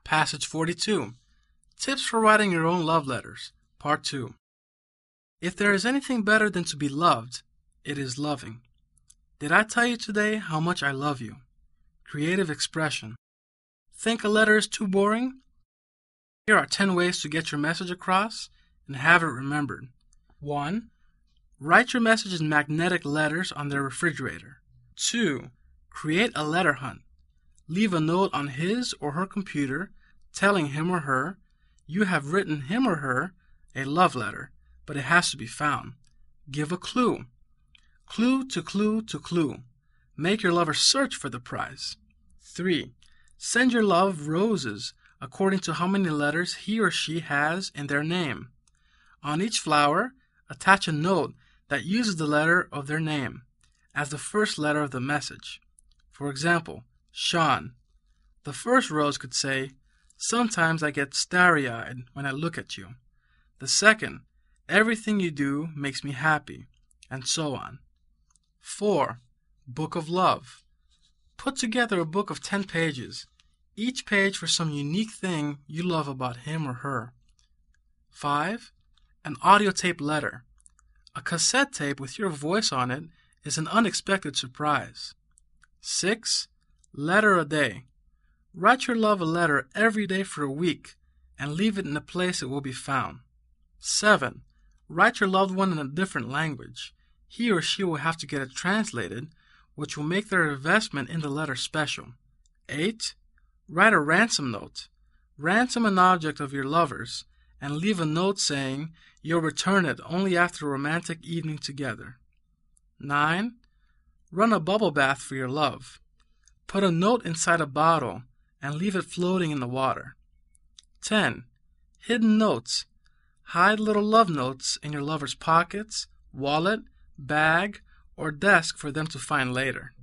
Passage 42. Tips for writing your own love letters, Part 2. If there is anything better than to be loved, it is loving. Did I tell you today how much I love you? Creative expression. Think a letter is too boring? Here are 10 ways to get your message across and have it remembered. 1. Write your message in magnetic letters on their refrigerator. 2. Create a letter hunt. Leave a note on his or her computer telling him or her you have written him or her a love letter, but it has to be found. Give a clue. Clue to clue to clue. Make your lover search for the prize. 3. Send your love roses according to how many letters he or she has in their name. On each flower, attach a note that uses the letter of their name as the first letter of the message. For example, Sean. The first rose could say, "Sometimes I get starry-eyed when I look at you." The second, "Everything you do makes me happy," and so on. 4. Book of Love. Put together a book of 10 pages, each page for some unique thing you love about him or her. 5. An audio tape letter. A cassette tape with your voice on it is an unexpected surprise. 6. Letter a day. Write your love a letter every day for a week and leave it in a place it will be found. 7. Write your loved one in a different language. He or she will have to get it translated, which will make their investment in the letter special. 8. Write a ransom note. Ransom an object of your lover's and leave a note saying you'll return it only after a romantic evening together. 9. Run a bubble bath for your love. Put a note inside a bottle and leave it floating in the water. 10. Hidden notes. Hide little love notes in your lover's pockets, wallet, bag, or desk for them to find later.